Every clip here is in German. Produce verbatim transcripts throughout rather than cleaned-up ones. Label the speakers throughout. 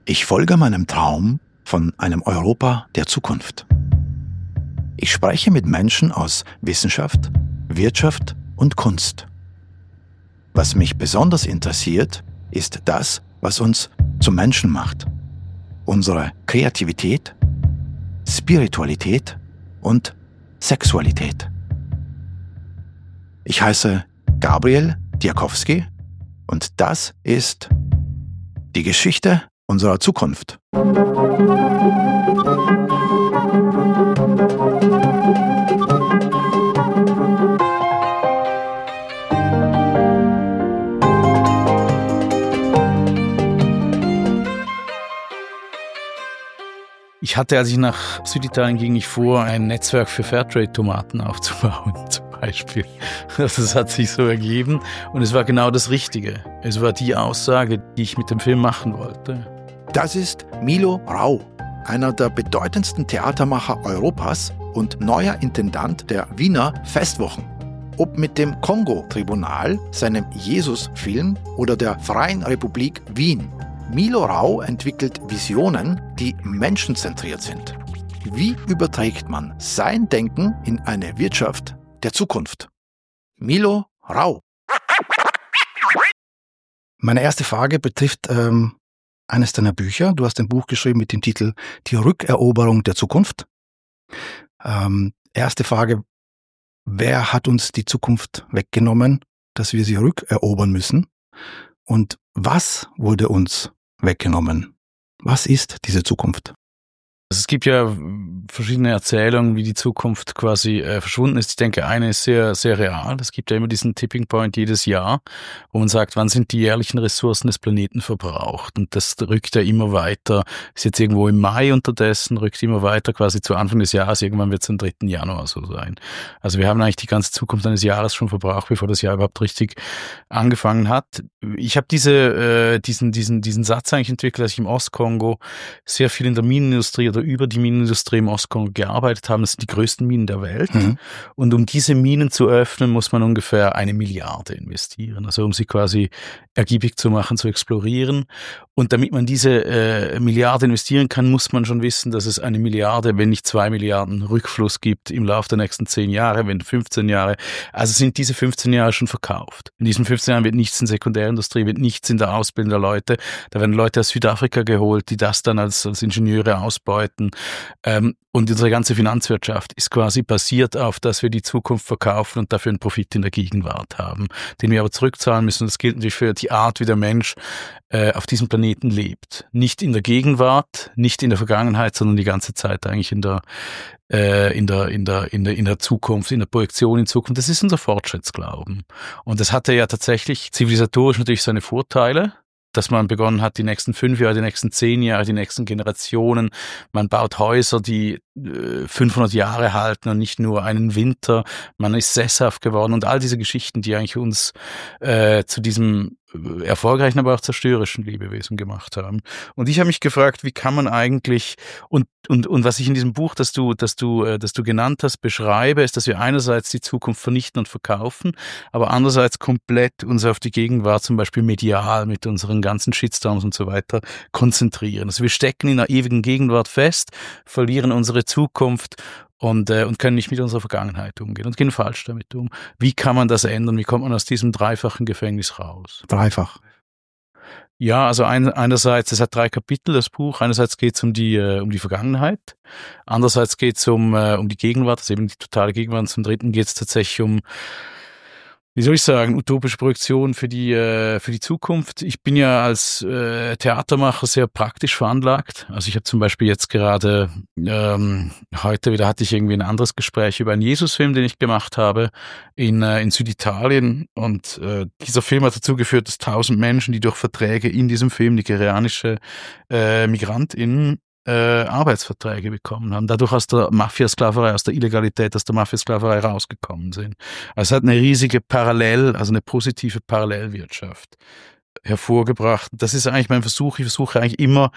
Speaker 1: Ich folge meinem Traum von einem Europa der Zukunft. Ich spreche mit Menschen aus Wissenschaft, Wirtschaft und Kunst. Was mich besonders interessiert, ist das, was uns zum Menschen macht. Unsere Kreativität, Spiritualität und Sexualität. Ich heiße Gabriel Diakowski und das ist die Geschichte unserer Zukunft.
Speaker 2: Ich hatte, als ich nach Süditalien ging, ich vor, ein Netzwerk für Fairtrade-Tomaten aufzubauen, zum Beispiel. Das hat sich so ergeben und es war genau das Richtige. Es war die Aussage, die ich mit dem Film machen wollte.
Speaker 1: Das ist Milo Rau, einer der bedeutendsten Theatermacher Europas und neuer Intendant der Wiener Festwochen. Ob mit dem Kongo-Tribunal, seinem Jesus-Film oder der Freien Republik Wien. Milo Rau entwickelt Visionen, die menschenzentriert sind. Wie überträgt man sein Denken in eine Wirtschaft der Zukunft? Milo Rau. Meine erste Frage betrifft ähm, eines deiner Bücher. Du hast ein Buch geschrieben mit dem Titel Die Rückeroberung der Zukunft. Ähm, erste Frage, wer hat uns die Zukunft weggenommen, dass wir sie rückerobern müssen? Und was wurde uns weggenommen? Was ist diese Zukunft?
Speaker 2: Also es gibt ja verschiedene Erzählungen, wie die Zukunft quasi äh, verschwunden ist. Ich denke, eine ist sehr, sehr real. Es gibt ja immer diesen Tipping Point jedes Jahr, wo man sagt, wann sind die jährlichen Ressourcen des Planeten verbraucht? Und das rückt ja immer weiter. Ist jetzt irgendwo im Mai unterdessen, rückt immer weiter quasi zu Anfang des Jahres. Irgendwann wird es am dritten Januar so sein. Also wir haben eigentlich die ganze Zukunft eines Jahres schon verbraucht, bevor das Jahr überhaupt richtig angefangen hat. Ich habe diese, äh, diesen, diesen, diesen Satz eigentlich entwickelt, dass ich im Ostkongo sehr viel in der Minenindustrie oder über die Minenindustrie im Ostkongo gearbeitet haben. Das sind die größten Minen der Welt. Mhm. Und um diese Minen zu öffnen, muss man ungefähr eine Milliarde investieren. Also um sie quasi ergiebig zu machen, zu explorieren. Und damit man diese äh, Milliarde investieren kann, muss man schon wissen, dass es eine Milliarde, wenn nicht zwei Milliarden Rückfluss gibt im Laufe der nächsten zehn Jahre, wenn fünfzehn Jahre. Also sind diese fünfzehn Jahre schon verkauft. In diesen fünfzehn Jahren wird nichts in Sekundärindustrie, wird nichts in der Ausbildung der Leute. Da werden Leute aus Südafrika geholt, die das dann als, als Ingenieure ausbeuten. Ähm, und unsere ganze Finanzwirtschaft ist quasi basiert auf, dass wir die Zukunft verkaufen und dafür einen Profit in der Gegenwart haben, den wir aber zurückzahlen müssen. Und das gilt natürlich für die Art, wie der Mensch äh, auf diesem Planeten lebt. Nicht in der Gegenwart, nicht in der Vergangenheit, sondern die ganze Zeit eigentlich in der äh, in der in der in der in der Zukunft, in der Projektion in Zukunft. Das ist unser Fortschrittsglauben. Und das hatte ja tatsächlich zivilisatorisch natürlich seine Vorteile, dass man begonnen hat, die nächsten fünf Jahre, die nächsten zehn Jahre, die nächsten Generationen. Man baut Häuser, die äh, fünfhundert Jahre halten und nicht nur einen Winter. Man ist sesshaft geworden und all diese Geschichten, die eigentlich uns äh, zu diesem erfolgreichen, aber auch zerstörerischen Lebewesen gemacht haben. Und ich habe mich gefragt, wie kann man eigentlich und und und was ich in diesem Buch, das du das du äh, das du genannt hast, beschreibe, ist, dass wir einerseits die Zukunft vernichten und verkaufen, aber andererseits komplett uns auf die Gegenwart, zum Beispiel medial mit unseren ganzen Shitstorms und so weiter, konzentrieren. Also wir stecken in einer ewigen Gegenwart fest, verlieren unsere Zukunft und äh, und können nicht mit unserer Vergangenheit umgehen und gehen falsch damit um. Wie kann man das ändern? Wie kommt man aus diesem dreifachen Gefängnis raus?
Speaker 1: Dreifach.
Speaker 2: Ja, also ein, einerseits, es hat drei Kapitel, das Buch. Einerseits geht es um die äh, um die Vergangenheit, andererseits geht es um äh, um die Gegenwart, also eben die totale Gegenwart. Und zum Dritten geht es tatsächlich um, wie soll ich sagen, utopische Projektion für die äh, für die Zukunft. Ich bin ja als äh, Theatermacher sehr praktisch veranlagt. Also ich habe zum Beispiel jetzt gerade ähm, heute wieder hatte ich irgendwie ein anderes Gespräch über einen Jesus-Film, den ich gemacht habe in äh, in Süditalien. Und äh, dieser Film hat dazu geführt, dass tausend Menschen, die durch Verträge in diesem Film, nigerianische äh, MigrantInnen, Äh, Arbeitsverträge bekommen haben, dadurch aus der Mafiasklaverei, aus der Illegalität, aus der Mafiasklaverei rausgekommen sind. Also es hat eine riesige Parallel, also eine positive Parallelwirtschaft hervorgebracht. Das ist eigentlich mein Versuch. Ich versuche eigentlich immer,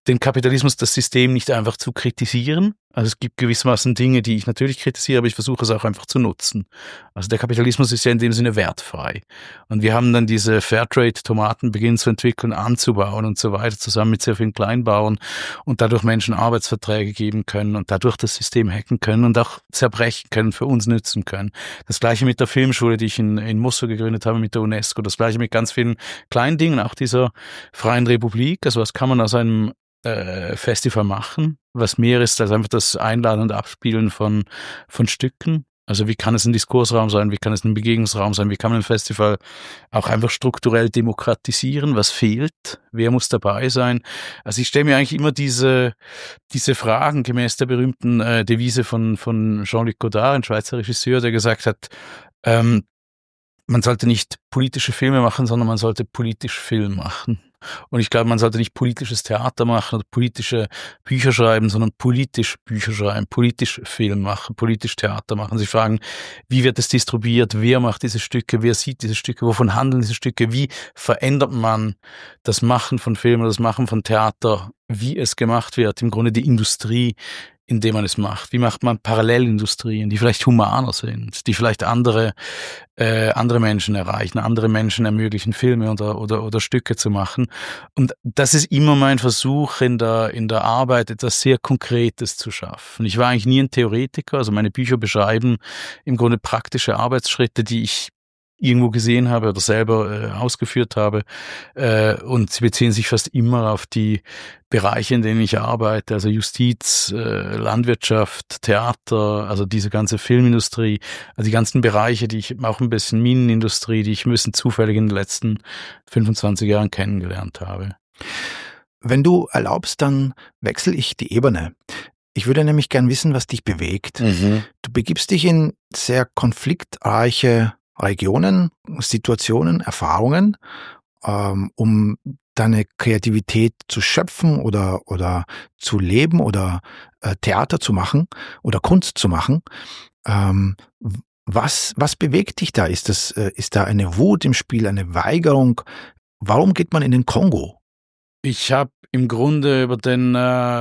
Speaker 2: den Kapitalismus, das System nicht einfach zu kritisieren. Also es gibt gewissermaßen Dinge, die ich natürlich kritisiere, aber ich versuche es auch einfach zu nutzen. Also der Kapitalismus ist ja in dem Sinne wertfrei. Und wir haben dann diese Fairtrade-Tomaten beginnen zu entwickeln, anzubauen und so weiter, zusammen mit sehr vielen Kleinbauern und dadurch Menschen Arbeitsverträge geben können und dadurch das System hacken können und auch zerbrechen können, für uns nützen können. Das Gleiche mit der Filmschule, die ich in, in Mosul gegründet habe, mit der UNESCO. Das Gleiche mit ganz vielen kleinen Dingen, auch dieser Freien Republik. Also was kann man aus einem äh, Festival machen, was mehr ist als einfach das Einladen und Abspielen von, von Stücken. Also wie kann es ein Diskursraum sein, wie kann es ein Begegnungsraum sein, wie kann man ein Festival auch einfach strukturell demokratisieren, was fehlt, wer muss dabei sein. Also ich stelle mir eigentlich immer diese, diese Fragen gemäß der berühmten äh, Devise von, von Jean-Luc Godard, ein Schweizer Regisseur, der gesagt hat, ähm, man sollte nicht politische Filme machen, sondern man sollte politisch Film machen. Und ich glaube, man sollte nicht politisches Theater machen oder politische Bücher schreiben, sondern politisch Bücher schreiben, politisch Film machen, politisch Theater machen. Sie fragen, wie wird es distribuiert, wer macht diese Stücke, wer sieht diese Stücke, wovon handeln diese Stücke, wie verändert man das Machen von Film oder das Machen von Theater, wie es gemacht wird, im Grunde die Industrie, indem man es macht. Wie macht man Parallelindustrien, die vielleicht humaner sind, die vielleicht andere äh, andere Menschen erreichen, andere Menschen ermöglichen, Filme oder oder oder Stücke zu machen. Und das ist immer mein Versuch in der in der Arbeit, etwas sehr Konkretes zu schaffen. Ich war eigentlich nie ein Theoretiker, also meine Bücher beschreiben im Grunde praktische Arbeitsschritte, die ich irgendwo gesehen habe oder selber äh, ausgeführt habe, äh, und sie beziehen sich fast immer auf die Bereiche, in denen ich arbeite, also Justiz, äh, Landwirtschaft, Theater, also diese ganze Filmindustrie, also die ganzen Bereiche, die ich auch ein bisschen Minenindustrie, die ich ein bisschen zufällig in den letzten fünfundzwanzig Jahren kennengelernt habe.
Speaker 1: Wenn du erlaubst, dann wechsle ich die Ebene. Ich würde nämlich gern wissen, was dich bewegt. Mhm. Du begibst dich in sehr konfliktreiche Regionen, Situationen, Erfahrungen, ähm, um deine Kreativität zu schöpfen oder oder zu leben oder äh, Theater zu machen oder Kunst zu machen. Ähm, was was bewegt dich da? Ist das äh, ist da eine Wut im Spiel, eine Weigerung? Warum geht man in den Kongo?
Speaker 2: Ich habe im Grunde über den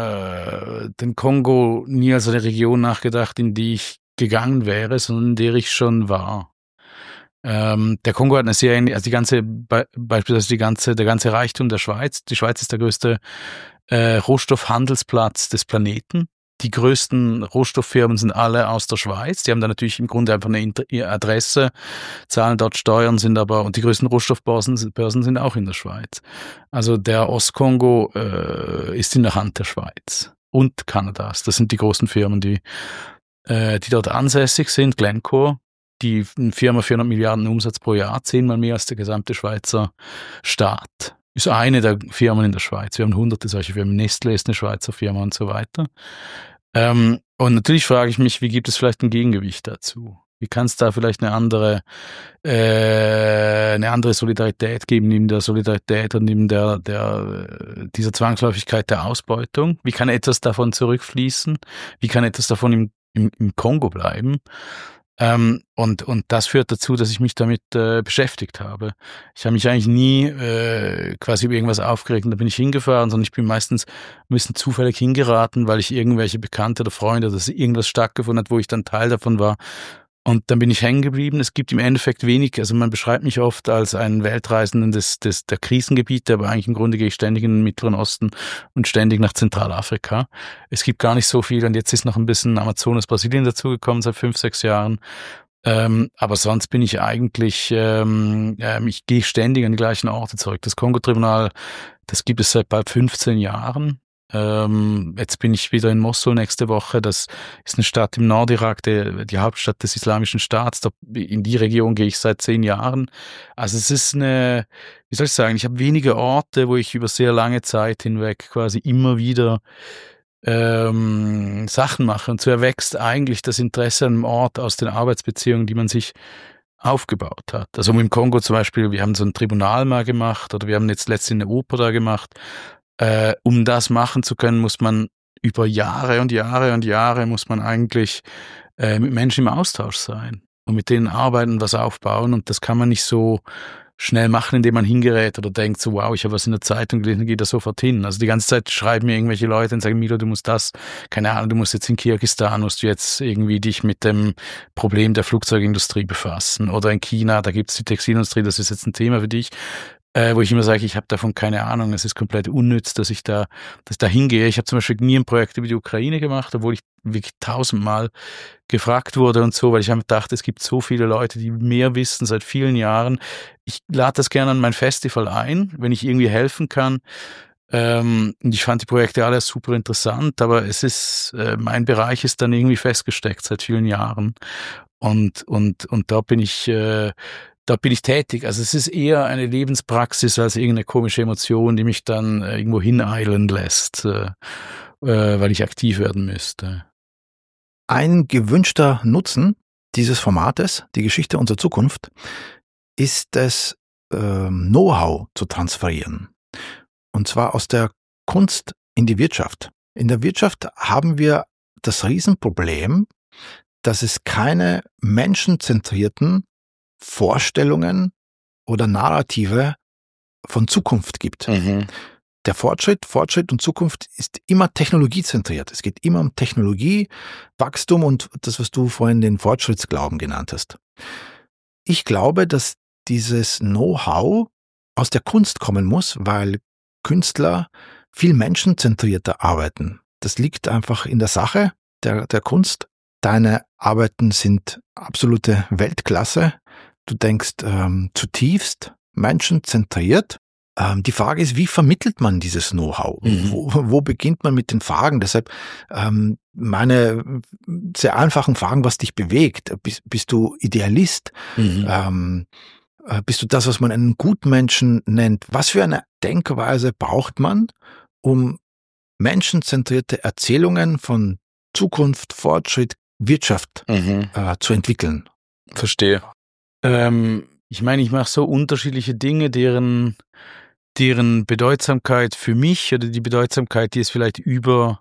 Speaker 2: äh, den Kongo nie als eine Region nachgedacht, in die ich gegangen wäre, sondern in der ich schon war. Ähm, der Kongo hat eine sehr, also die ganze, be- beispielsweise die ganze, der ganze Reichtum der Schweiz. Die Schweiz ist der größte äh, Rohstoffhandelsplatz des Planeten. Die größten Rohstofffirmen sind alle aus der Schweiz. Die haben da natürlich im Grunde einfach eine Inter- Adresse, zahlen dort Steuern, sind aber, und die größten Rohstoffbörsen Börsen sind auch in der Schweiz. Also der Ostkongo äh, ist in der Hand der Schweiz und Kanadas. Das sind die großen Firmen, die, äh, die dort ansässig sind. Glencore, die Firma vierhundert Milliarden Umsatz pro Jahr, zehnmal mehr als der gesamte Schweizer Staat. Ist eine der Firmen in der Schweiz. Wir haben hunderte solche Firmen. Nestlé ist eine Schweizer Firma und so weiter. Ähm, und natürlich frage ich mich, wie gibt es vielleicht ein Gegengewicht dazu? Wie kann es da vielleicht eine andere, äh, eine andere Solidarität geben, neben der Solidarität und neben der, der, dieser Zwangsläufigkeit der Ausbeutung? Wie kann etwas davon zurückfließen? Wie kann etwas davon im, im, im Kongo bleiben? Ähm, und, und das führt dazu, dass ich mich damit äh, beschäftigt habe. Ich habe mich eigentlich nie äh, quasi über irgendwas aufgeregt und da bin ich hingefahren, sondern ich bin meistens ein bisschen zufällig hingeraten, weil ich irgendwelche Bekannte oder Freunde, dass irgendwas stattgefunden hat, wo ich dann Teil davon war. Und dann bin ich hängen geblieben. Es gibt im Endeffekt wenig, also man beschreibt mich oft als einen Weltreisenden des, des, der Krisengebiete, aber eigentlich im Grunde gehe ich ständig in den Mittleren Osten und ständig nach Zentralafrika. Es gibt gar nicht so viel und jetzt ist noch ein bisschen Amazonas, Brasilien dazugekommen seit fünf, sechs Jahren. Ähm, aber sonst bin ich eigentlich, ähm, äh, ich gehe ständig an die gleichen Orte zurück. Das Kongo-Tribunal, das gibt es seit bald fünfzehn Jahren. Ähm, jetzt bin ich wieder in Mosul nächste Woche. Das ist eine Stadt im Nordirak, die, die Hauptstadt des Islamischen Staats. Da, in die Region gehe ich seit zehn Jahren. Also es ist eine, wie soll ich sagen, ich habe wenige Orte, wo ich über sehr lange Zeit hinweg quasi immer wieder ähm, Sachen mache. Und so erwächst eigentlich das Interesse an einem Ort aus den Arbeitsbeziehungen, die man sich aufgebaut hat. Also im Kongo zum Beispiel, wir haben so ein Tribunal mal gemacht oder wir haben jetzt letztens eine Oper da gemacht. Äh, um das machen zu können, muss man über Jahre und Jahre und Jahre muss man eigentlich äh, mit Menschen im Austausch sein und mit denen arbeiten, was aufbauen und das kann man nicht so schnell machen, indem man hingerät oder denkt so, wow, ich habe was in der Zeitung gelesen, geht da sofort hin. Also die ganze Zeit schreiben mir irgendwelche Leute und sagen, Milo, du musst das, keine Ahnung, du musst jetzt in Kirgisistan, musst du jetzt irgendwie dich mit dem Problem der Flugzeugindustrie befassen. Oder in China, da gibt es die Textilindustrie, das ist jetzt ein Thema für dich. Äh, wo ich immer sage, ich habe davon keine Ahnung, es ist komplett unnütz, dass ich da, dass ich da hingehe. Ich habe zum Beispiel nie ein Projekt über die Ukraine gemacht, obwohl ich wirklich tausendmal gefragt wurde und so, weil ich habe gedacht, es gibt so viele Leute, die mehr wissen seit vielen Jahren. Ich lade das gerne an mein Festival ein, wenn ich irgendwie helfen kann. Ähm, und ich fand die Projekte alle super interessant, aber es ist, äh, mein Bereich ist dann irgendwie festgesteckt seit vielen Jahren. Und, und, und da bin ich, äh, Da bin ich tätig. Also es ist eher eine Lebenspraxis als irgendeine komische Emotion, die mich dann äh, irgendwo hineilen lässt, äh, äh, weil ich aktiv werden müsste.
Speaker 1: Ein gewünschter Nutzen dieses Formates, die Geschichte unserer Zukunft, ist es, ähm, Know-how zu transferieren. Und zwar aus der Kunst in die Wirtschaft. In der Wirtschaft haben wir das Riesenproblem, dass es keine menschenzentrierten Vorstellungen oder Narrative von Zukunft gibt.
Speaker 2: Mhm.
Speaker 1: Der Fortschritt, Fortschritt und Zukunft ist immer technologiezentriert. Es geht immer um Technologie, Wachstum und das, was du vorhin den Fortschrittsglauben genannt hast. Ich glaube, dass dieses Know-how aus der Kunst kommen muss, weil Künstler viel menschenzentrierter arbeiten. Das liegt einfach in der Sache der, der Kunst. Deine Arbeiten sind absolute Weltklasse. Du denkst ähm, zutiefst menschenzentriert. Ähm, die Frage ist, wie vermittelt man dieses Know-how?
Speaker 2: Mhm.
Speaker 1: Wo, wo beginnt man mit den Fragen? Deshalb ähm, meine sehr einfachen Fragen, was dich bewegt. Bist, bist du Idealist?
Speaker 2: Mhm.
Speaker 1: Ähm, äh, bist du das, was man einen Gutmenschen nennt? Was für eine Denkweise braucht man, um menschenzentrierte Erzählungen von Zukunft, Fortschritt, Wirtschaft
Speaker 2: Mhm.
Speaker 1: äh, zu entwickeln?
Speaker 2: Verstehe. Ähm, ich meine, ich mache so unterschiedliche Dinge, deren, deren Bedeutsamkeit für mich oder die Bedeutsamkeit, die es vielleicht über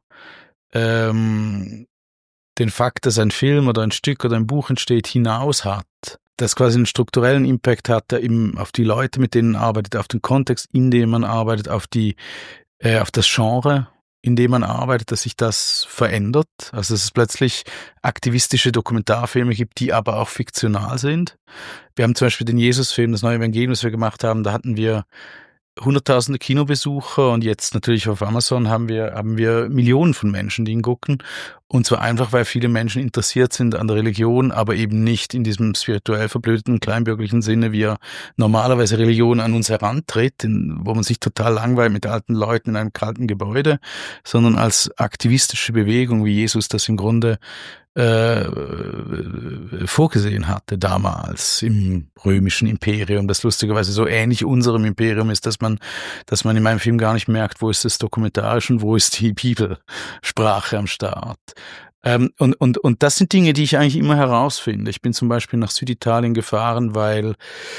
Speaker 2: ähm, den Fakt, dass ein Film oder ein Stück oder ein Buch entsteht, hinaus hat. Das quasi einen strukturellen Impact hat, der eben auf die Leute, mit denen man arbeitet, auf den Kontext, in dem man arbeitet, auf die, äh, auf das Genre, in dem man arbeitet, dass sich das verändert. Also dass es plötzlich aktivistische Dokumentarfilme gibt, die aber auch fiktional sind. Wir haben zum Beispiel den Jesus-Film, das neue Evangelium, das wir gemacht haben, da hatten wir hunderttausende Kinobesucher und jetzt natürlich auf Amazon haben wir, haben wir Millionen von Menschen, die ihn gucken. Und zwar einfach, weil viele Menschen interessiert sind an der Religion, aber eben nicht in diesem spirituell verblödeten, kleinbürgerlichen Sinne, wie er normalerweise Religion an uns herantritt, in, wo man sich total langweilt mit alten Leuten in einem kalten Gebäude, sondern als aktivistische Bewegung, wie Jesus das im Grunde äh, vorgesehen hatte damals im römischen Imperium, das lustigerweise so ähnlich unserem Imperium ist, dass man, dass man in meinem Film gar nicht merkt, wo ist das dokumentarisch und wo ist die Bibelsprache am Start. Ähm, und, und, und das sind Dinge, die ich eigentlich immer herausfinde. Ich bin zum Beispiel nach Süditalien gefahren, weil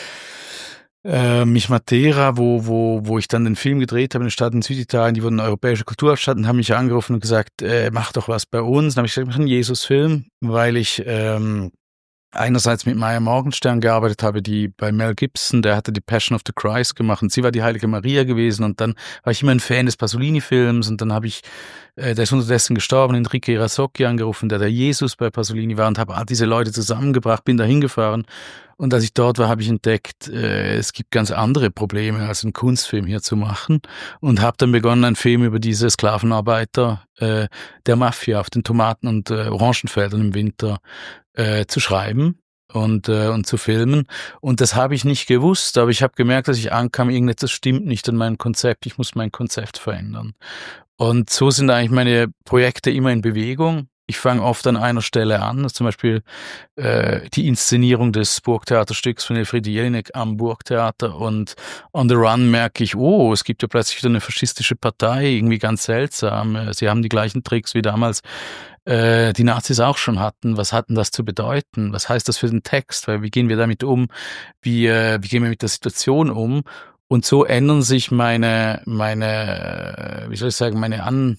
Speaker 2: Äh, mich Matera, wo, wo, wo ich dann den Film gedreht habe in den Staaten in Süditalien, die wurden europäische Kulturhauptstadt und haben mich angerufen und gesagt, äh, mach doch was bei uns. Dann habe ich gesagt, ich mache einen Jesus-Film, weil ich ähm, einerseits mit Maya Morgenstern gearbeitet habe, die bei Mel Gibson, der hatte die Passion of the Christ gemacht und sie war die Heilige Maria gewesen und dann war ich immer ein Fan des Pasolini-Films und dann habe ich, äh, der ist unterdessen gestorben, Enrique Rasocchi angerufen, der der Jesus bei Pasolini war und habe all diese Leute zusammengebracht, bin da hingefahren und als ich dort war, habe ich entdeckt, äh, es gibt ganz andere Probleme, als einen Kunstfilm hier zu machen und habe dann begonnen, einen Film über diese Sklavenarbeiter äh, der Mafia auf den Tomaten- und äh, Orangenfeldern im Winter äh, zu schreiben und äh, und zu filmen. Und das habe ich nicht gewusst, aber ich habe gemerkt, dass ich ankam, irgendetwas stimmt nicht an meinem Konzept, ich muss mein Konzept verändern. Und so sind eigentlich meine Projekte immer in Bewegung. Ich fange oft an einer Stelle an, zum Beispiel äh, die Inszenierung des Burgtheaterstücks von Elfriede Jelinek am Burgtheater und on the run merke ich, oh, es gibt ja plötzlich wieder eine faschistische Partei, irgendwie ganz seltsam. Sie haben die gleichen Tricks wie damals äh, die Nazis auch schon hatten. Was hat denn das zu bedeuten? Was heißt das für den Text? Weil wie gehen wir damit um? Wie, äh, wie gehen wir mit der Situation um? Und so ändern sich meine, meine, wie soll ich sagen, meine An,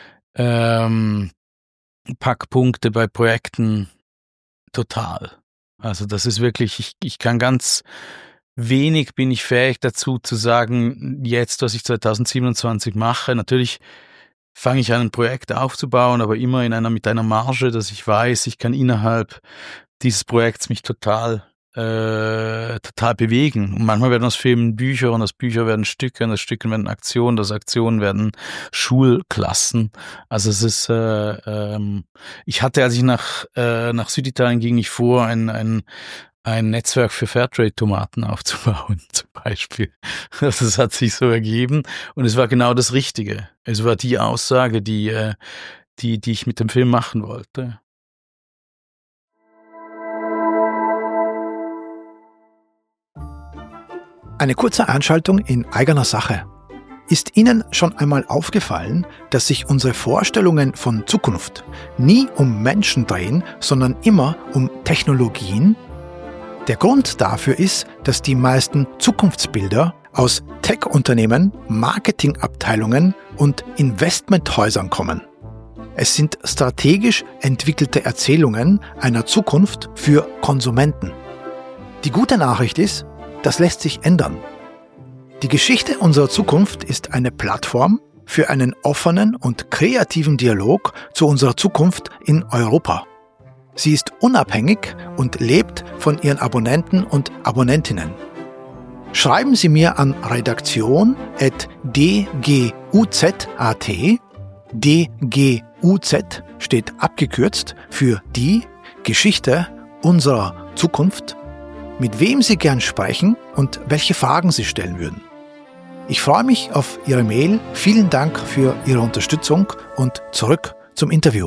Speaker 2: ähm, Packpunkte bei Projekten total. Also das ist wirklich, ich, ich kann ganz wenig bin ich fähig dazu zu sagen, jetzt, was ich zwanzig siebenundzwanzig mache. Natürlich fange ich an, ein Projekt aufzubauen, aber immer in einer, mit einer Marge, dass ich weiß, ich kann innerhalb dieses Projekts mich total, äh, total bewegen. Und manchmal werden aus Filmen Bücher und aus Büchern werden Stücke und aus Stücken werden Aktionen, aus Aktionen werden Schulklassen. Also es ist, äh, ähm, ich hatte, als ich nach, äh, nach Süditalien ging, ich vor, ein, ein ein Netzwerk für Fairtrade-Tomaten aufzubauen, zum Beispiel. Das hat sich so ergeben und es war genau das Richtige. Es war die Aussage, die, die, die ich mit dem Film machen wollte.
Speaker 1: Eine kurze Einschaltung in eigener Sache. Ist Ihnen schon einmal aufgefallen, dass sich unsere Vorstellungen von Zukunft nie um Menschen drehen, sondern immer um Technologien? Der Grund dafür ist, dass die meisten Zukunftsbilder aus Tech-Unternehmen, Marketingabteilungen und Investmenthäusern kommen. Es sind strategisch entwickelte Erzählungen einer Zukunft für Konsumenten. Die gute Nachricht ist, das lässt sich ändern. Die Geschichte unserer Zukunft ist eine Plattform für einen offenen und kreativen Dialog zu unserer Zukunft in Europa. Sie ist unabhängig und lebt von ihren Abonnenten und Abonnentinnen. Schreiben Sie mir an redaktion at d g u z punkt a t. D G U Z steht abgekürzt für die Geschichte unserer Zukunft, mit wem Sie gern sprechen und welche Fragen Sie stellen würden. Ich freue mich auf Ihre Mail. Vielen Dank für Ihre Unterstützung und zurück zum Interview.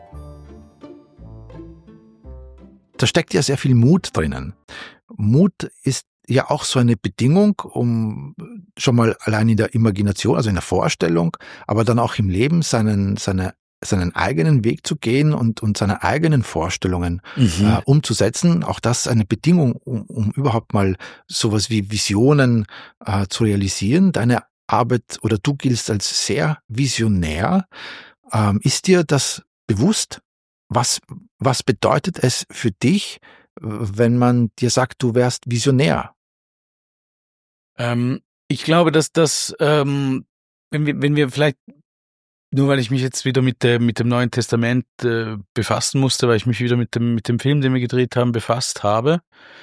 Speaker 1: Da steckt ja sehr viel Mut drinnen. Mut ist ja auch so eine Bedingung, um schon mal allein in der Imagination, also in der Vorstellung, aber dann auch im Leben seinen, seine, seinen eigenen Weg zu gehen und, und seine eigenen Vorstellungen mhm. äh, umzusetzen. Auch das ist eine Bedingung, um, um überhaupt mal sowas wie Visionen äh, zu realisieren. Deine Arbeit oder du giltst als sehr visionär. Ähm, ist dir das bewusst? Was, was bedeutet es für dich, wenn man dir sagt, du wärst visionär?
Speaker 2: Ähm, ich glaube, dass das, ähm, wenn wir, wenn wir vielleicht, nur weil ich mich jetzt wieder mit der, mit dem Neuen Testament äh, befassen musste, weil ich mich wieder mit dem, mit dem Film, den wir gedreht haben, befasst habe,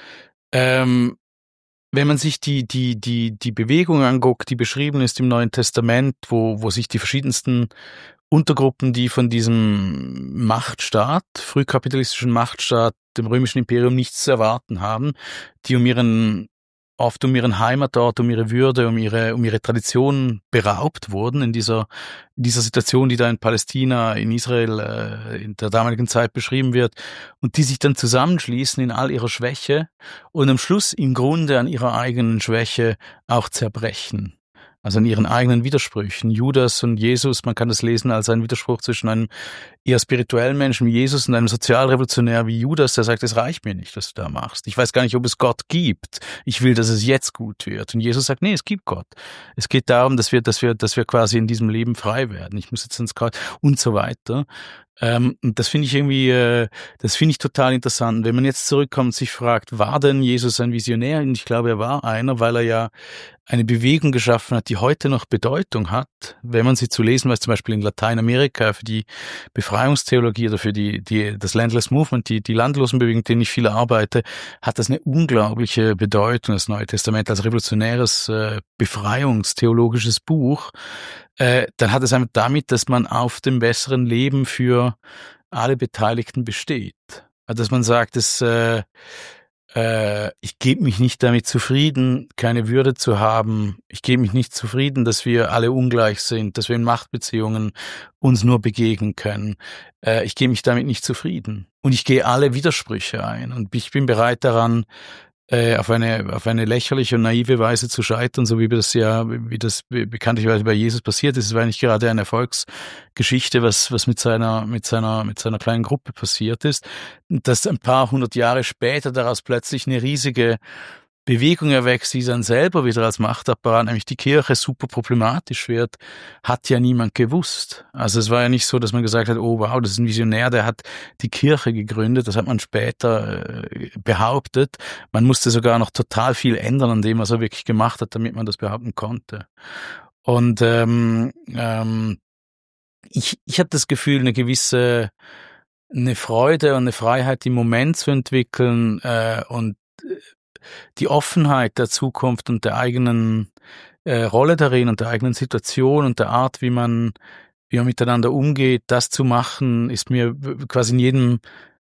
Speaker 2: ähm, wenn man sich die, die, die, die Bewegung anguckt, die beschrieben ist im Neuen Testament, wo, wo sich die verschiedensten Untergruppen, die von diesem Machtstaat, frühkapitalistischen Machtstaat, dem römischen Imperium nichts zu erwarten haben, die um ihren, oft um ihren Heimatort, um ihre Würde, um ihre, um ihre Tradition beraubt wurden in dieser, in dieser Situation, die da in Palästina, in Israel, äh, in der damaligen Zeit beschrieben wird, und die sich dann zusammenschließen in all ihrer Schwäche und am Schluss im Grunde an ihrer eigenen Schwäche auch zerbrechen. Also an ihren eigenen Widersprüchen. Judas und Jesus, man kann das lesen als einen Widerspruch zwischen einem eher spirituellen Menschen wie Jesus und einem Sozialrevolutionär wie Judas, der sagt, es reicht mir nicht, was du da machst. Ich weiß gar nicht, ob es Gott gibt. Ich will, dass es jetzt gut wird. Und Jesus sagt, nee, es gibt Gott. Es geht darum, dass wir, dass wir, dass wir quasi in diesem Leben frei werden. Ich muss jetzt ins Kreuz und so weiter. Ähm, und das finde ich irgendwie, äh, das finde ich total interessant. Wenn man jetzt zurückkommt und sich fragt, war denn Jesus ein Visionär? Und ich glaube, er war einer, weil er ja eine Bewegung geschaffen hat, die heute noch Bedeutung hat, wenn man sie zu lesen weiß, zum Beispiel in Lateinamerika für die Befreiungstheologie oder für die, die, das Landless Movement, die, die Landlosenbewegung, mit denen ich viel arbeite, hat das eine unglaubliche Bedeutung, das Neue Testament als revolutionäres äh, befreiungstheologisches Buch. Äh, dann hat es einfach damit, dass man auf dem besseren Leben für alle Beteiligten besteht. Also, dass man sagt, dass äh, äh, ich gebe mich nicht damit zufrieden, keine Würde zu haben. Ich gebe mich nicht zufrieden, dass wir alle ungleich sind, dass wir in Machtbeziehungen uns nur begegnen können. Äh, ich gebe mich damit nicht zufrieden. Und ich gehe alle Widersprüche ein. Und ich bin bereit daran, äh, auf eine auf eine lächerliche und naive Weise zu scheitern, so wie das ja, wie das bekanntlicherweise bei Jesus passiert ist. Es war nicht gerade eine Erfolgsgeschichte, was was mit seiner mit seiner mit seiner kleinen Gruppe passiert ist, dass ein paar hundert Jahre später daraus plötzlich eine riesige Bewegung erwächst, die dann selber wieder als Machtapparat, nämlich die Kirche, super problematisch wird, hat ja niemand gewusst. Also es war ja nicht so, dass man gesagt hat, oh wow, das ist ein Visionär, der hat die Kirche gegründet, das hat man später äh, behauptet. Man musste sogar noch total viel ändern an dem, was er wirklich gemacht hat, damit man das behaupten konnte. Und ähm, ähm, ich, ich habe das Gefühl, eine gewisse eine Freude und eine Freiheit im Moment zu entwickeln äh, und die Offenheit der Zukunft und der eigenen äh, Rolle darin und der eigenen Situation und der Art, wie man, wie man miteinander umgeht, das zu machen, ist mir quasi in jedem,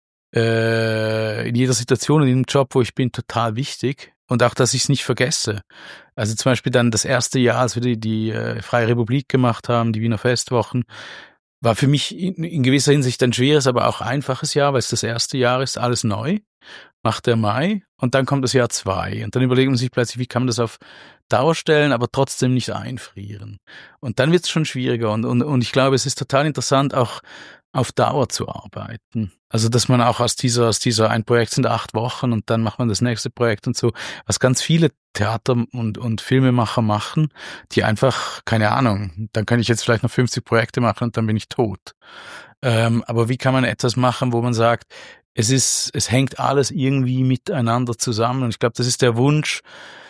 Speaker 2: äh, in jeder Situation, in jedem Job, wo ich bin, total wichtig. Und auch, dass ich es nicht vergesse. Also zum Beispiel dann das erste Jahr, als wir die, die äh, Freie Republik gemacht haben, die Wiener Festwochen, war für mich in, in gewisser Hinsicht ein schweres, aber auch einfaches Jahr, weil es das erste Jahr ist, alles neu. Macht der Mai und dann kommt das Jahr zwei und dann überlegt man sich plötzlich, wie kann man das auf Dauer stellen, aber trotzdem nicht einfrieren. Und dann wird es schon schwieriger und, und, und ich glaube, es ist total interessant, auch auf Dauer zu arbeiten. Also, dass man auch aus dieser, aus dieser, ein Projekt sind acht Wochen und dann macht man das nächste Projekt und so, was ganz viele Theater- und, und Filmemacher machen, die einfach, keine Ahnung, dann kann ich jetzt vielleicht noch fünfzig Projekte machen und dann bin ich tot. Ähm, aber wie kann man etwas machen, wo man sagt, es ist, es hängt alles irgendwie miteinander zusammen und ich glaube, das ist der Wunsch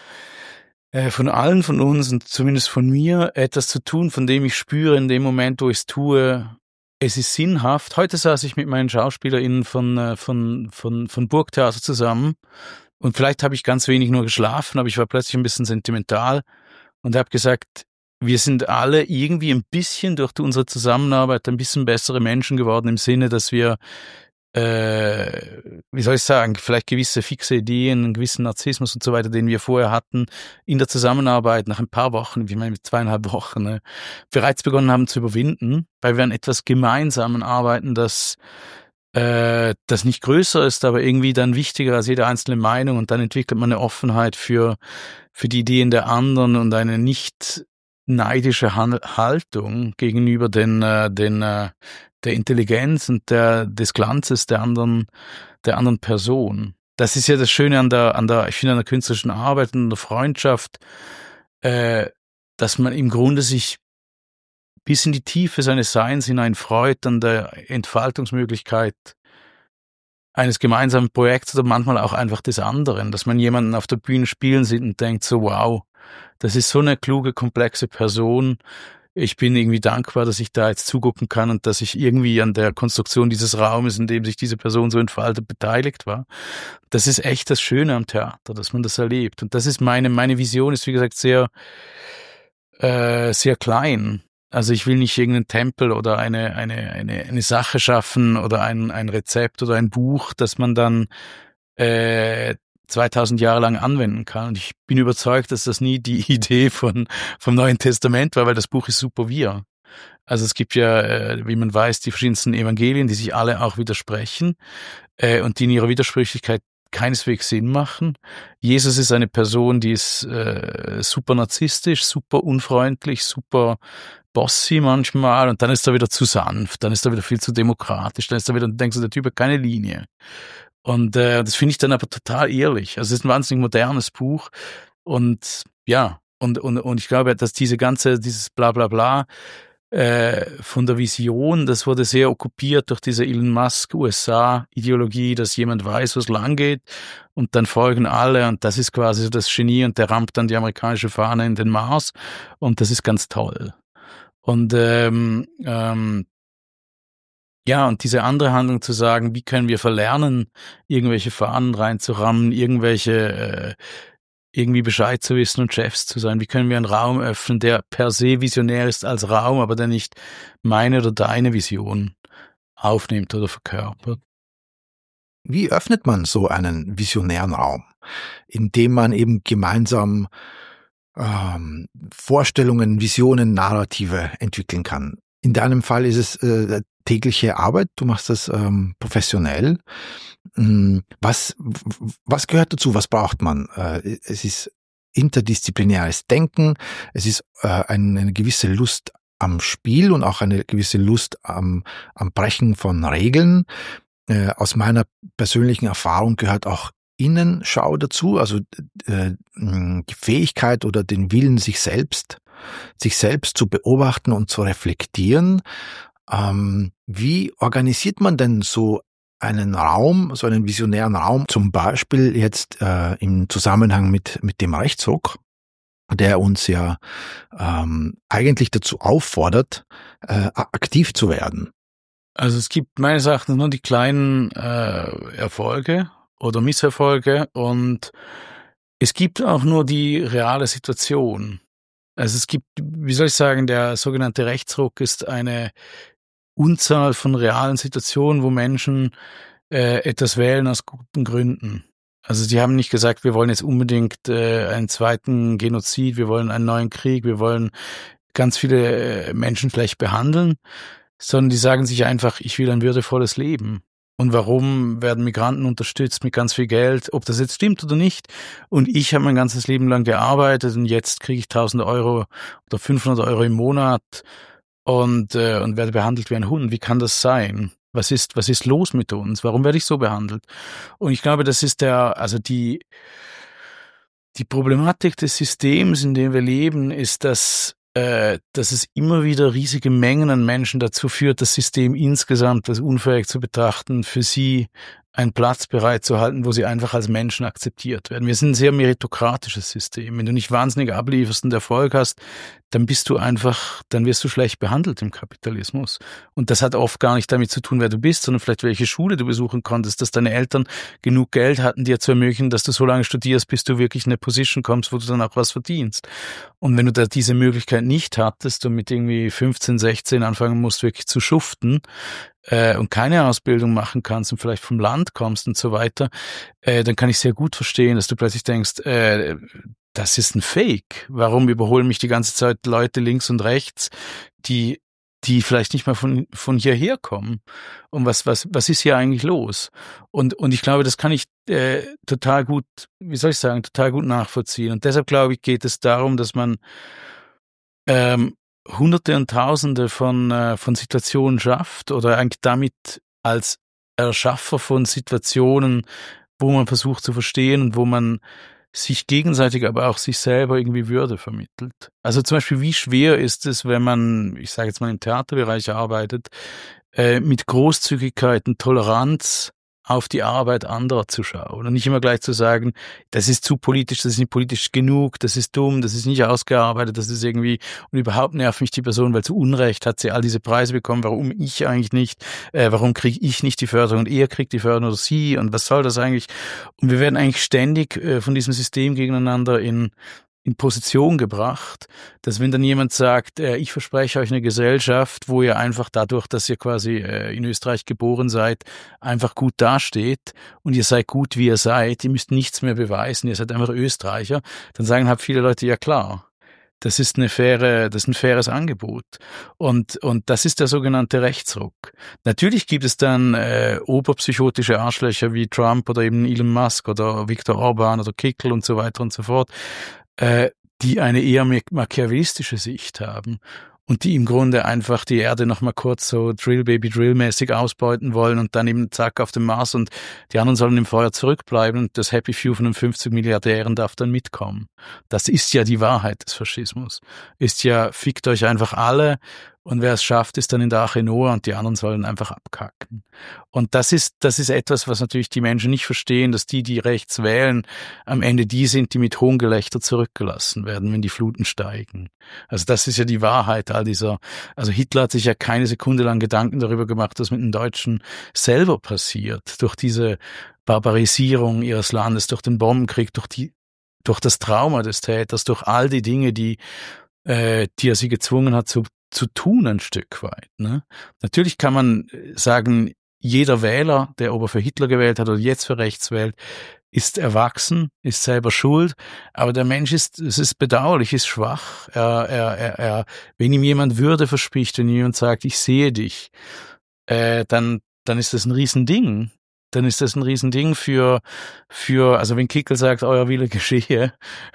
Speaker 2: äh, von allen von uns und zumindest von mir, etwas zu tun, von dem ich spüre in dem Moment, wo ich es tue, es ist sinnhaft. Heute saß ich mit meinen SchauspielerInnen von, von, von, von Burgtheater zusammen und vielleicht habe ich ganz wenig nur geschlafen, aber ich war plötzlich ein bisschen sentimental und habe gesagt, wir sind alle irgendwie ein bisschen durch unsere Zusammenarbeit ein bisschen bessere Menschen geworden im Sinne, dass wir Äh, wie soll ich sagen, vielleicht gewisse fixe Ideen, einen gewissen Narzissmus und so weiter, den wir vorher hatten, in der Zusammenarbeit nach ein paar Wochen, ich meine mit zweieinhalb Wochen, ne, bereits begonnen haben zu überwinden, weil wir an etwas Gemeinsamen arbeiten, das äh, das nicht größer ist, aber irgendwie dann wichtiger als jede einzelne Meinung und dann entwickelt man eine Offenheit für für die Ideen der anderen und eine nicht neidische Haltung gegenüber den äh, den äh, der Intelligenz und der, des Glanzes der anderen, der anderen Person. Das ist ja das Schöne an der, an der, ich finde, an der künstlerischen Arbeit und an der Freundschaft, äh, dass man im Grunde sich bis in die Tiefe seines Seins hinein freut an der Entfaltungsmöglichkeit eines gemeinsamen Projekts oder manchmal auch einfach des anderen, dass man jemanden auf der Bühne spielen sieht und denkt so, wow, das ist so eine kluge, komplexe Person. Ich bin irgendwie dankbar, dass ich da jetzt zugucken kann und dass ich irgendwie an der Konstruktion dieses Raumes, in dem sich diese Person so entfaltet, beteiligt war. Das ist echt das Schöne am Theater, dass man das erlebt. Und das ist meine, meine Vision ist, wie gesagt, sehr, äh, sehr klein. Also ich will nicht irgendeinen Tempel oder eine, eine, eine, eine Sache schaffen oder ein, ein Rezept oder ein Buch, das man dann, äh, zweitausend Jahre lang anwenden kann. Und ich bin überzeugt, dass das nie die Idee von vom Neuen Testament war, weil das Buch ist super wir. Also es gibt ja, äh, wie man weiß, die verschiedensten Evangelien, die sich alle auch widersprechen äh, und die in ihrer Widersprüchlichkeit keineswegs Sinn machen. Jesus ist eine Person, die ist äh, super narzisstisch, super unfreundlich, super bossy manchmal und dann ist er wieder zu sanft, dann ist er wieder viel zu demokratisch, dann ist er wieder, denkst du, der Typ hat keine Linie. Und äh, das finde ich dann aber total ehrlich. Also es ist ein wahnsinnig modernes Buch und ja, und und und ich glaube, dass diese ganze, dieses Blablabla äh, von der Vision, das wurde sehr okkupiert durch diese Elon Musk U S A-Ideologie, dass jemand weiß, wo es lang geht und dann folgen alle und das ist quasi so das Genie und der rammt dann die amerikanische Fahne in den Mars und das ist ganz toll. Und ähm, ähm, ja, und diese andere Handlung zu sagen, wie können wir verlernen, irgendwelche Fahnen reinzurammen, irgendwelche, äh, irgendwie Bescheid zu wissen und Chefs zu sein. Wie können wir einen Raum öffnen, der per se visionär ist als Raum, aber der nicht meine oder deine Vision aufnimmt oder verkörpert.
Speaker 1: Wie öffnet man so einen visionären Raum, indem man eben gemeinsam ähm, Vorstellungen, Visionen, Narrative entwickeln kann? In deinem Fall ist es äh, tägliche Arbeit, du machst das ähm, professionell. Was, was gehört dazu? Was braucht man? Äh, es ist interdisziplinäres Denken, es ist äh, eine, eine gewisse Lust am Spiel und auch eine gewisse Lust am, am Brechen von Regeln. Äh, aus meiner persönlichen Erfahrung gehört auch Innenschau dazu, also äh, die Fähigkeit oder den Willen, sich selbst, sich selbst zu beobachten und zu reflektieren. Ähm, wie organisiert man denn so einen Raum, so einen visionären Raum, zum Beispiel jetzt äh, im Zusammenhang mit mit dem Rechtsruck, der uns ja ähm, eigentlich dazu auffordert, äh, aktiv zu werden?
Speaker 2: Also es gibt meines Erachtens nur die kleinen äh, Erfolge oder Misserfolge und es gibt auch nur die reale Situation. Also es gibt, wie soll ich sagen, der sogenannte Rechtsruck ist eine Unzahl von realen Situationen, wo Menschen äh, etwas wählen aus guten Gründen. Also die haben nicht gesagt, wir wollen jetzt unbedingt äh, einen zweiten Genozid, wir wollen einen neuen Krieg, wir wollen ganz viele äh, Menschen schlecht behandeln, sondern die sagen sich einfach, ich will ein würdevolles Leben. Und warum werden Migranten unterstützt mit ganz viel Geld, ob das jetzt stimmt oder nicht? Und ich habe mein ganzes Leben lang gearbeitet und jetzt kriege ich tausend Euro oder fünfhundert Euro im Monat und äh, und werde behandelt wie ein Hund. Wie kann das sein? Was ist was ist los mit uns? Warum werde ich so behandelt? Und ich glaube, das ist der also die die Problematik des Systems, in dem wir leben, ist, dass äh, dass es immer wieder riesige Mengen an Menschen dazu führt, das System insgesamt als unfähig zu betrachten, für sie einen Platz bereitzuhalten, wo sie einfach als Menschen akzeptiert werden. Wir sind ein sehr meritokratisches System. Wenn du nicht wahnsinnig ablieferst und Erfolg hast, dann bist du einfach, dann wirst du schlecht behandelt im Kapitalismus. Und das hat oft gar nicht damit zu tun, wer du bist, sondern vielleicht welche Schule du besuchen konntest, dass deine Eltern genug Geld hatten, dir zu ermöglichen, dass du so lange studierst, bis du wirklich in eine Position kommst, wo du dann auch was verdienst. Und wenn du da diese Möglichkeit nicht hattest und mit irgendwie fünfzehn, sechzehn anfangen musst, wirklich zu schuften, äh, und keine Ausbildung machen kannst und vielleicht vom Land kommst und so weiter, äh, dann kann ich sehr gut verstehen, dass du plötzlich denkst, äh, das ist ein Fake. Warum überholen mich die ganze Zeit Leute links und rechts, die die vielleicht nicht mal von von hierher kommen? Und was was was ist hier eigentlich los? Und und ich glaube, das kann ich äh, total gut, wie soll ich sagen, total gut nachvollziehen. Und deshalb glaube ich, geht es darum, dass man ähm, Hunderte und Tausende von äh, von Situationen schafft oder eigentlich damit als Erschaffer von Situationen, wo man versucht zu verstehen und wo man sich gegenseitig, aber auch sich selber irgendwie Würde vermittelt. Also zum Beispiel, wie schwer ist es, wenn man, ich sage jetzt mal im Theaterbereich arbeitet, äh, mit Großzügigkeit und Toleranz auf die Arbeit anderer zu schauen und nicht immer gleich zu sagen, das ist zu politisch, das ist nicht politisch genug, das ist dumm, das ist nicht ausgearbeitet, das ist irgendwie, und überhaupt nervt mich die Person, weil zu Unrecht hat sie all diese Preise bekommen, warum ich eigentlich nicht, äh, warum kriege ich nicht die Förderung und er kriegt die Förderung oder sie und was soll das eigentlich? Und wir werden eigentlich ständig äh, von diesem System gegeneinander in in Position gebracht, dass wenn dann jemand sagt, äh, ich verspreche euch eine Gesellschaft, wo ihr einfach dadurch, dass ihr quasi äh, in Österreich geboren seid, einfach gut dasteht und ihr seid gut, wie ihr seid, ihr müsst nichts mehr beweisen, ihr seid einfach Österreicher, dann sagen halt viele Leute, ja klar, das ist eine faire, das ist ein faires Angebot. Und, und das ist der sogenannte Rechtsruck. Natürlich gibt es dann äh, oberpsychotische Arschlöcher wie Trump oder eben Elon Musk oder Viktor Orban oder Kickl und so weiter und so fort, äh, die eine eher machiavellistische Sicht haben und die im Grunde einfach die Erde noch mal kurz so Drill Baby Drill mäßig ausbeuten wollen und dann eben zack auf dem Mars und die anderen sollen im Feuer zurückbleiben und das Happy Few von den fünfzig Milliardären darf dann mitkommen. Das ist ja die Wahrheit des Faschismus. Ist ja, fickt euch einfach alle und wer es schafft, ist dann in der Arche Noah und die anderen sollen einfach abkacken. Und das ist, das ist etwas, was natürlich die Menschen nicht verstehen, dass die, die rechts wählen, am Ende die sind, die mit Hohngelächter zurückgelassen werden, wenn die Fluten steigen. Also das ist ja die Wahrheit all dieser, also Hitler hat sich ja keine Sekunde lang Gedanken darüber gemacht, was mit den Deutschen selber passiert, durch diese Barbarisierung ihres Landes, durch den Bombenkrieg, durch die, durch das Trauma des Täters, durch all die Dinge, die, äh, die er sie gezwungen hat zu zu tun ein Stück weit. Ne? Natürlich kann man sagen, jeder Wähler, der ob er für Hitler gewählt hat oder jetzt für rechts wählt, ist erwachsen, ist selber schuld, aber der Mensch ist, es ist bedauerlich, ist schwach. Er, er, er, er, wenn ihm jemand Würde verspricht, wenn ihm jemand sagt, ich sehe dich, äh, dann, dann ist das ein Riesending. Dann ist das ein Riesending für, für, also wenn Kickl sagt, euer Wille geschehe,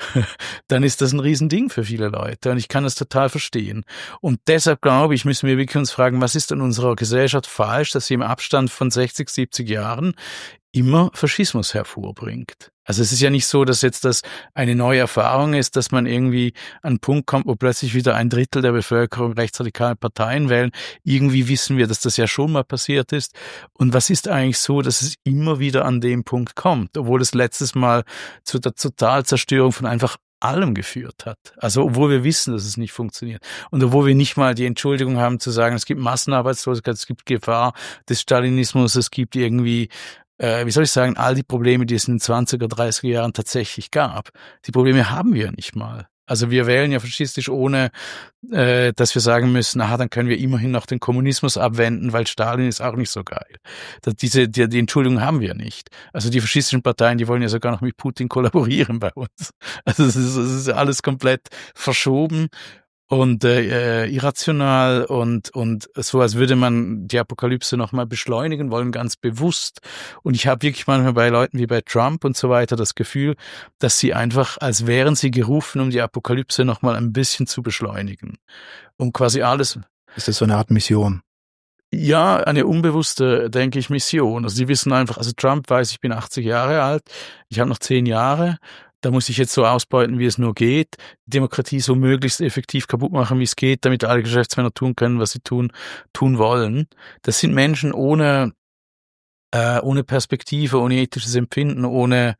Speaker 2: dann ist das ein Riesending für viele Leute. Und ich kann das total verstehen. Und deshalb glaube ich, müssen wir wirklich uns fragen, was ist in unserer Gesellschaft falsch, dass sie im Abstand von sechzig, siebzig Jahren immer Faschismus hervorbringt. Also es ist ja nicht so, dass jetzt das eine neue Erfahrung ist, dass man irgendwie an einen Punkt kommt, wo plötzlich wieder ein Drittel der Bevölkerung rechtsradikale Parteien wählen. Irgendwie wissen wir, dass das ja schon mal passiert ist. Und was ist eigentlich so, dass es immer wieder an dem Punkt kommt, obwohl es letztes Mal zu der Totalzerstörung von einfach allem geführt hat. Also obwohl wir wissen, dass es nicht funktioniert. Und obwohl wir nicht mal die Entschuldigung haben zu sagen, es gibt Massenarbeitslosigkeit, es gibt Gefahr des Stalinismus, es gibt irgendwie Äh, wie soll ich sagen, all die Probleme, die es in den zwanziger, dreißiger Jahren tatsächlich gab, die Probleme haben wir nicht mal. Also wir wählen ja faschistisch, ohne äh, dass wir sagen müssen, aha, dann können wir immerhin noch den Kommunismus abwenden, weil Stalin ist auch nicht so geil. Das, diese, die, die Entschuldigung haben wir nicht. Also die faschistischen Parteien, die wollen ja sogar noch mit Putin kollaborieren bei uns. Also es ist, es ist alles komplett verschoben und äh, irrational und und so, als würde man die Apokalypse nochmal beschleunigen wollen, ganz bewusst. Und ich habe wirklich manchmal bei Leuten wie bei Trump und so weiter das Gefühl, dass sie einfach, als wären sie gerufen, um die Apokalypse nochmal ein bisschen zu beschleunigen. Um quasi alles.
Speaker 1: Ist das so eine Art Mission?
Speaker 2: Ja, eine unbewusste, denke ich, Mission. Also die wissen einfach, also Trump weiß, ich bin achtzig Jahre alt, ich habe noch zehn Jahre. Da muss ich jetzt so ausbeuten, wie es nur geht, die Demokratie so möglichst effektiv kaputt machen, wie es geht, damit alle Geschäftsmänner tun können, was sie tun, tun wollen. Das sind Menschen ohne, äh, ohne Perspektive, ohne ethisches Empfinden, ohne,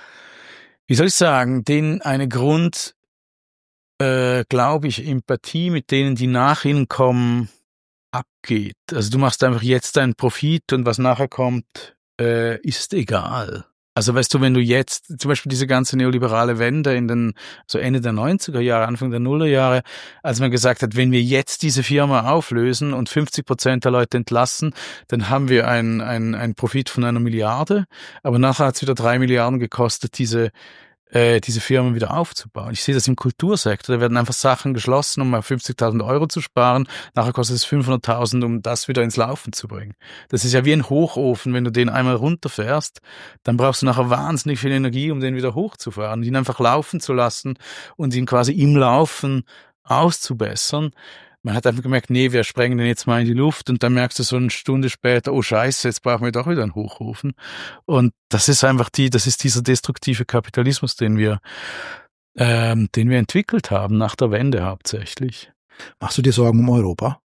Speaker 2: wie soll ich sagen, denen eine Grund, äh, glaube ich, Empathie, mit denen, die nach ihnen kommen, abgeht. Also du machst einfach jetzt deinen Profit und was nachher kommt, äh, ist egal. Also weißt du, wenn du jetzt, zum Beispiel diese ganze neoliberale Wende in den, so Ende der neunziger Jahre, Anfang der Nullerjahre, als man gesagt hat, wenn wir jetzt diese Firma auflösen und fünfzig Prozent der Leute entlassen, dann haben wir einen ein, ein Profit von einer Milliarde, aber nachher hat es wieder drei Milliarden gekostet, diese äh, diese Firmen wieder aufzubauen. Ich sehe das im Kultursektor, da werden einfach Sachen geschlossen, um mal fünfzigtausend Euro zu sparen, nachher kostet es fünfhunderttausend, um das wieder ins Laufen zu bringen. Das ist ja wie ein Hochofen, wenn du den einmal runterfährst, dann brauchst du nachher wahnsinnig viel Energie, um den wieder hochzufahren, ihn einfach laufen zu lassen und ihn quasi im Laufen auszubessern. Man hat einfach gemerkt, nee, wir sprengen den jetzt mal in die Luft und dann merkst du so eine Stunde später, oh Scheiße, jetzt brauchen wir doch wieder einen Hochofen. Und das ist einfach die, das ist dieser destruktive Kapitalismus, den wir, ähm, den wir entwickelt haben, nach der Wende hauptsächlich.
Speaker 1: Machst du dir Sorgen um Europa?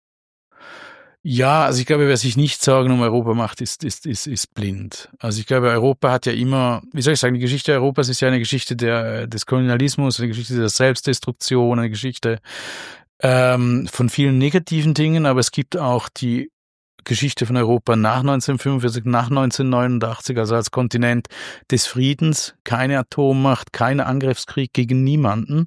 Speaker 2: Ja, also ich glaube, wer sich nicht Sorgen um Europa macht, ist, ist, ist, ist blind. Also ich glaube, Europa hat ja immer, wie soll ich sagen, die Geschichte Europas ist ja eine Geschichte der, des Kolonialismus, eine Geschichte der Selbstdestruktion, eine Geschichte ähm, von vielen negativen Dingen, aber es gibt auch die Geschichte von Europa nach neunzehnhundertfünfundvierzig, nach neunzehnhundertneunundachtzig, also als Kontinent des Friedens, keine Atommacht, kein Angriffskrieg gegen niemanden.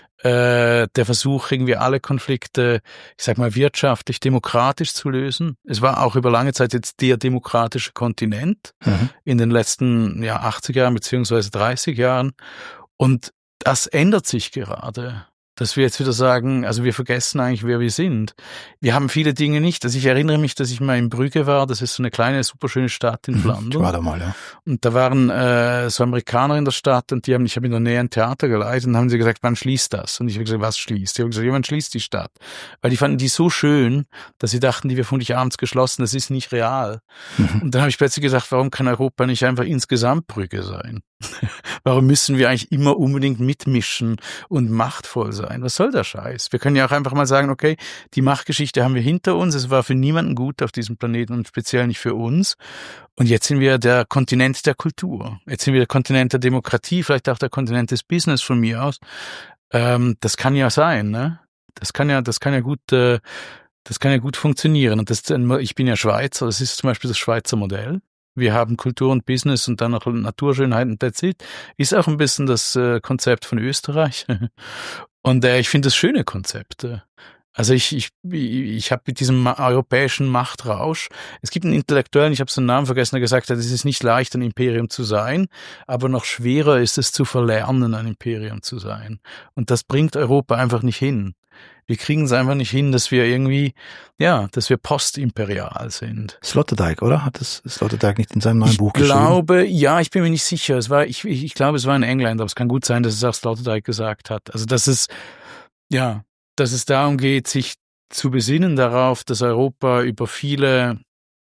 Speaker 2: Äh, der Versuch, irgendwie alle Konflikte, ich sag mal, wirtschaftlich, demokratisch zu lösen. Es war auch über lange Zeit jetzt der demokratische Kontinent mhm. in den letzten ja, achtzig Jahren beziehungsweise dreißig Jahren. Und das ändert sich gerade. Dass wir jetzt wieder sagen, also wir vergessen eigentlich, wer wir sind. Wir haben viele Dinge nicht. Also ich erinnere mich, dass ich mal in Brügge war. Das ist so eine kleine, superschöne Stadt in Flandern.
Speaker 1: Ich war da mal, ja.
Speaker 2: Und da waren äh, so Amerikaner in der Stadt und die haben, ich habe in der Nähe ein Theater geleitet und haben sie gesagt, wann schließt das? Und ich habe gesagt, was schließt? Die haben gesagt, jemand schließt die Stadt. Weil die fanden die so schön, dass sie dachten, die wäre vermutlich abends geschlossen, das ist nicht real. Mhm. Und dann habe ich plötzlich gesagt, warum kann Europa nicht einfach insgesamt Brügge sein? Warum müssen wir eigentlich immer unbedingt mitmischen und machtvoll sein? Was soll der Scheiß? Wir können ja auch einfach mal sagen, okay, die Machtgeschichte haben wir hinter uns. Es war für niemanden gut auf diesem Planeten und speziell nicht für uns. Und jetzt sind wir der Kontinent der Kultur. Jetzt sind wir der Kontinent der Demokratie, vielleicht auch der Kontinent des Business von mir aus. Ähm, das kann ja sein, ne? Das kann ja, das kann ja gut, äh, das kann ja gut funktionieren. Und das, ich bin ja Schweizer. Das ist zum Beispiel das Schweizer Modell. Wir haben Kultur und Business und dann noch Naturschönheit und that's it. Ist auch ein bisschen das äh, Konzept von Österreich. Und äh, ich finde das schöne Konzepte. Also ich ich ich habe mit diesem europäischen Machtrausch, es gibt einen Intellektuellen, ich habe seinen Namen vergessen, der gesagt hat, es ist nicht leicht, ein Imperium zu sein, aber noch schwerer ist es zu verlernen, ein Imperium zu sein. Und das bringt Europa einfach nicht hin. Wir kriegen es einfach nicht hin, dass wir irgendwie, ja, dass wir postimperial sind.
Speaker 1: Sloterdijk, oder? Hat das Sloterdijk nicht in seinem neuen
Speaker 2: ich
Speaker 1: Buch
Speaker 2: glaube,
Speaker 1: geschrieben?
Speaker 2: Ich glaube, ja, ich bin mir nicht sicher. Es war, ich, ich, ich glaube, es war ein Engländer, aber es kann gut sein, dass es auch Sloterdijk gesagt hat. Also, dass es, ja, dass es darum geht, sich zu besinnen darauf, dass Europa über viele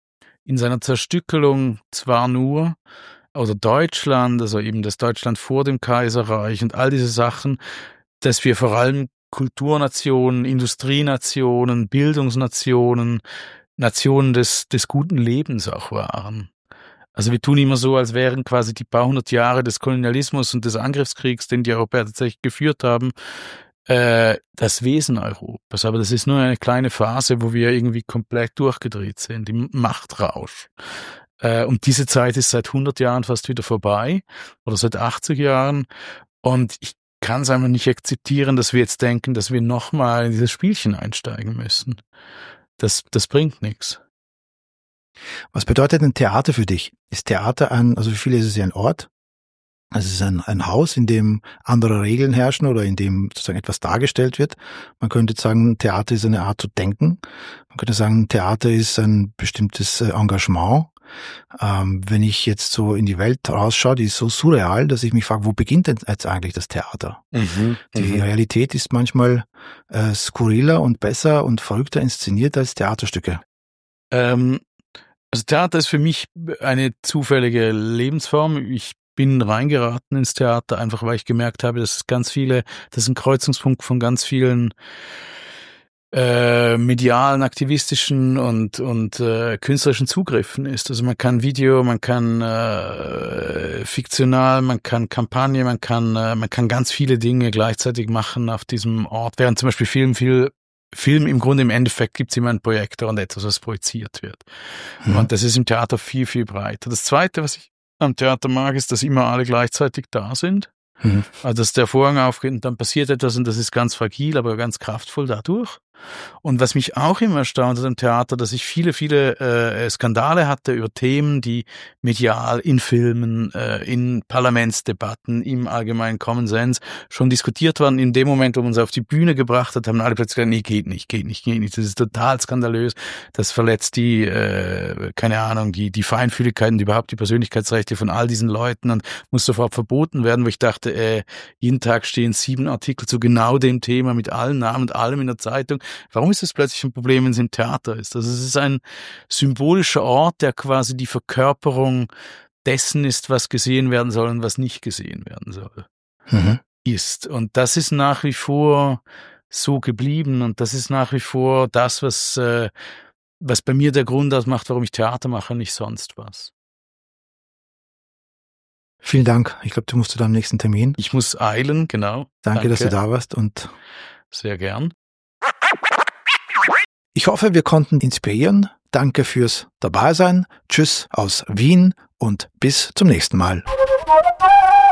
Speaker 2: in seiner Zerstückelung zwar nur, oder Deutschland, also eben das Deutschland vor dem Kaiserreich und all diese Sachen, dass wir vor allem Kulturnationen, Industrienationen, Bildungsnationen, Nationen des, des guten Lebens auch waren. Also wir tun immer so, als wären quasi die paar hundert Jahre des Kolonialismus und des Angriffskriegs, den die Europäer tatsächlich geführt haben, äh, das Wesen Europas. Aber das ist nur eine kleine Phase, wo wir irgendwie komplett durchgedreht sind, im Machtrausch. Äh, und diese Zeit ist seit hundert Jahren fast wieder vorbei oder seit achtzig Jahren. Und ich kann es einfach nicht akzeptieren, dass wir jetzt denken, dass wir nochmal in dieses Spielchen einsteigen müssen. Das, das bringt nichts.
Speaker 1: Was bedeutet denn Theater für dich? Ist Theater ein, also für viele ist es ja ein Ort, es ist ein, ein Haus, in dem andere Regeln herrschen oder in dem sozusagen etwas dargestellt wird. Man könnte sagen, Theater ist eine Art zu denken. Man könnte sagen, Theater ist ein bestimmtes Engagement. Ähm, wenn ich jetzt so in die Welt rausschaue, die ist so surreal, dass ich mich frage, wo beginnt denn jetzt eigentlich das Theater? Mhm, die mhm. Realität ist manchmal äh, skurriler und besser und verrückter inszeniert als Theaterstücke.
Speaker 2: Ähm, also Theater ist für mich eine zufällige Lebensform. Ich bin reingeraten ins Theater, einfach weil ich gemerkt habe, dass es ganz viele, das ist ein Kreuzungspunkt von ganz vielen äh, medialen, aktivistischen und und äh, künstlerischen Zugriffen ist. Also man kann Video, man kann äh, fiktional, man kann Kampagne, man kann äh, man kann ganz viele Dinge gleichzeitig machen auf diesem Ort. Während zum Beispiel Film viel Film im Grunde im Endeffekt gibt es immer einen Projektor und etwas, was projiziert wird. Mhm. Und das ist im Theater viel, viel breiter. Das Zweite, was ich am Theater mag, ist, dass immer alle gleichzeitig da sind. Mhm. Also dass der Vorhang aufgeht und dann passiert etwas und das ist ganz fragil, aber ganz kraftvoll dadurch. Und was mich auch immer erstaunt hat am Theater, dass ich viele, viele äh, Skandale hatte über Themen, die medial in Filmen, äh, in Parlamentsdebatten, im allgemeinen Common Sense schon diskutiert waren. In dem Moment, wo man sie auf die Bühne gebracht hat, haben alle plötzlich gesagt, nee, geht nicht, geht nicht, geht nicht. Das ist total skandalös. Das verletzt die, äh, keine Ahnung, die, die Feinfühligkeiten, überhaupt die Persönlichkeitsrechte von all diesen Leuten und muss sofort verboten werden, wo ich dachte, äh, jeden Tag stehen sieben Artikel zu genau dem Thema mit allen Namen und allem in der Zeitung. Warum ist das plötzlich ein Problem, wenn es im Theater ist? Also es ist ein symbolischer Ort, der quasi die Verkörperung dessen ist, was gesehen werden soll und was nicht gesehen werden soll. Mhm. Ist. Und das ist nach wie vor so geblieben und das ist nach wie vor das, was, äh, was bei mir der Grund ausmacht, warum ich Theater mache, nicht sonst was.
Speaker 1: Vielen Dank. Ich glaube, du musst zu deinem nächsten Termin.
Speaker 2: Ich muss eilen, genau.
Speaker 1: Danke, Danke. dass du da warst und
Speaker 2: sehr gern.
Speaker 1: Ich hoffe, wir konnten inspirieren. Danke fürs Dabeisein. Tschüss aus Wien und bis zum nächsten Mal.